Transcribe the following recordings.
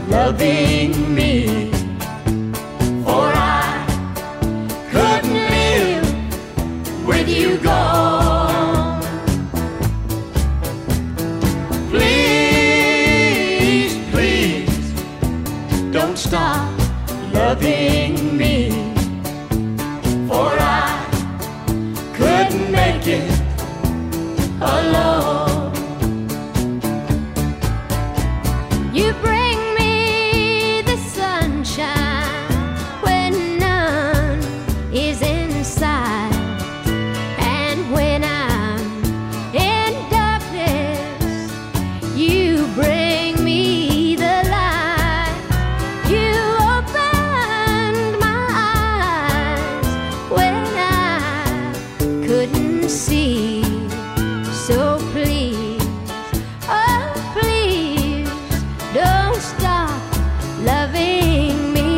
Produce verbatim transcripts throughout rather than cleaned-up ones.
loving me, for I couldn't live with you gone. Please, please, don't stop loving me, for I couldn't make it alone. You bring me the sunshine when none is in sight, and when I'm in darkness, you bring me the light. You opened my eyes when I couldn't see. So please, oh please, don't stop loving me.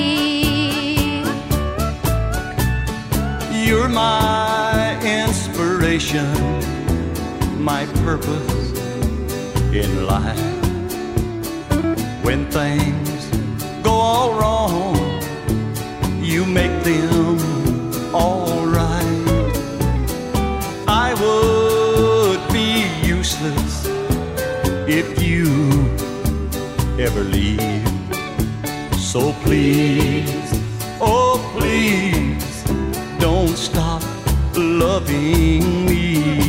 You're my inspiration, my purpose in life. When things go all wrong, you make them all right. I would be useless if you ever leave. So please, oh please, don't stop loving me.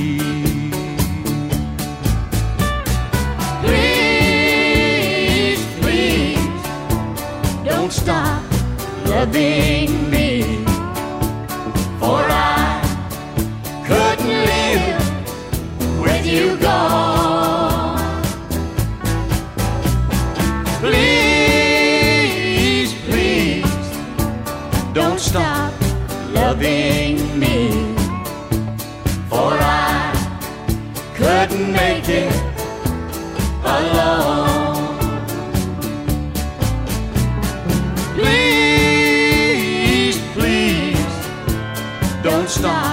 Please, please, don't stop loving me, for I couldn't live with you gone. Please, please, don't stop loving me, for I couldn't make it alone. Please, please, don't stop